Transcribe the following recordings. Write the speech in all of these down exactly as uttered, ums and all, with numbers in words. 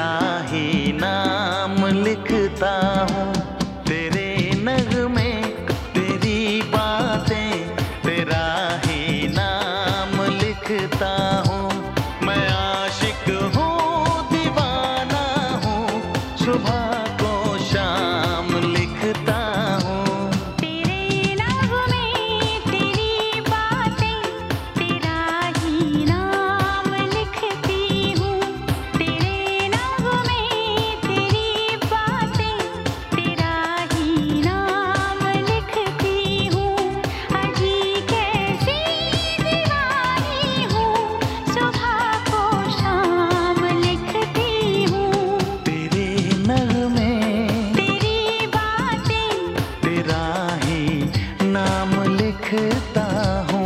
तेरा ही नाम लिखता हूँ। तेरे नगमे, तेरी बातें, तेरा ही नाम लिखता हूँ। मैं आशिक हूँ, दीवाना हूँ, सुबह को शाम लिखता हूँ। तेरे नगमे, तेरी बातें, तेरा ही नाम लिखती हूँ। तेरे नगमे, तेरी बातें, तेरा ही नाम लिखती हूँ। अजी कैसी दीवानी हूँ, सुबह को शाम लिखती हूँ। तेरे नगमे, तेरी बातें, तेरा ही नाम लिखता हूँ।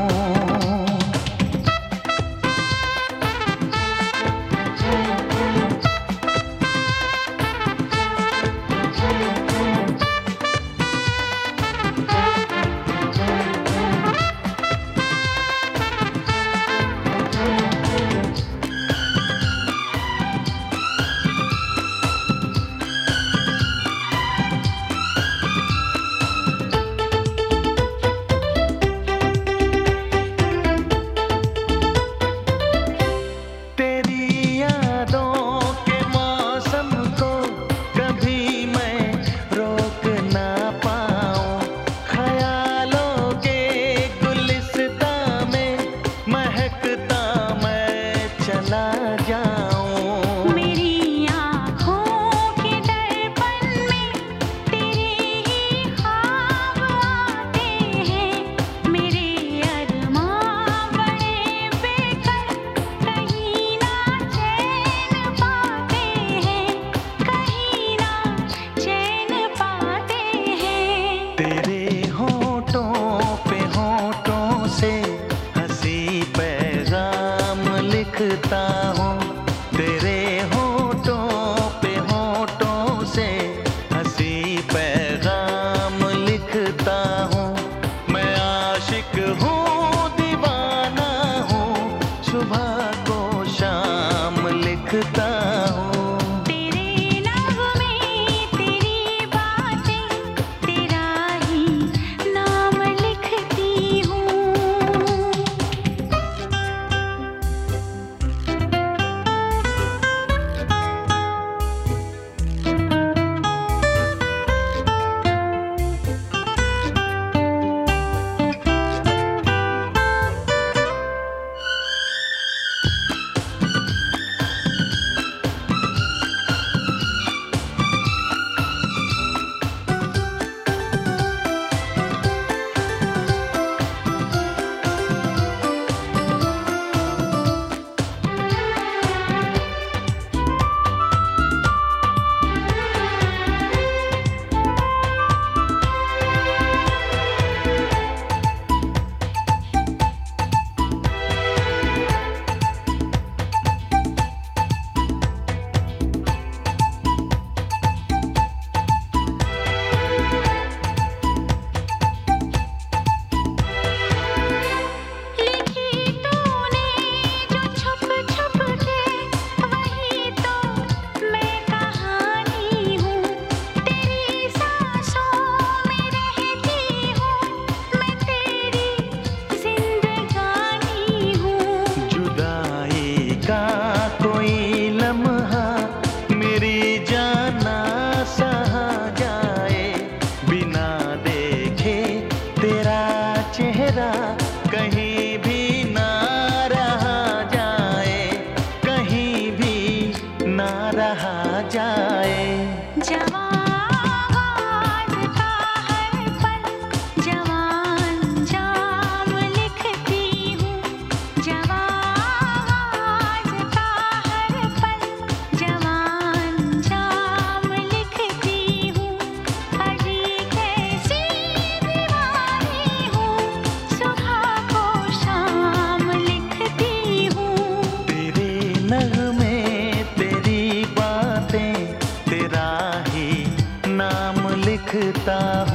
तेरी यादों के मौसम को कभी मैं रोक ना पाऊं। ख्यालों के गुलिस्तां में महकता मैं चला जाऊं। मेरी आँखों के दर्पण में तेरे ही ख्वाब आते हैं। मेरे अरमां बड़े बेकर, कहीं ना चैन पाते हैं, कहीं ना चैन पाते हैं। तेरे होठों पे होठों से हंसी पैगाम लिखता हूँ। तेरे होठों पे होठों से हंसी पैगाम लिखता हूँ। मैं आशिक हूँ, दीवाना हूँ, सुबह को शाम लिखता हूँ। तेरे नगमे, तेरी बातें, तेरा ही नाम लिखती हूँ। लिखी तूने जो छुप छुप के, वही तो मैं कहानी हूँ। तेरी सांसों में रहती हूँ, मैं तेरी जिंदगानी हूँ। जुदाई का कोई लम्हा मेरी जान ना सहा जाए। बिना देखे तेरा चेहरा कहीं भी ना रहा जाए, कहीं भी ना रहा जाए। जवान का हर पल, जवान जाम लिखती हूँ। जवान का हर पल, जवान जाम लिखती हूँ। अजी कैसी दीवानी हूँ, सुबह को शाम लिखती हूँ। तेरे नगमे, तेरी बातें, तेरा ही नाम लिखता हूँ।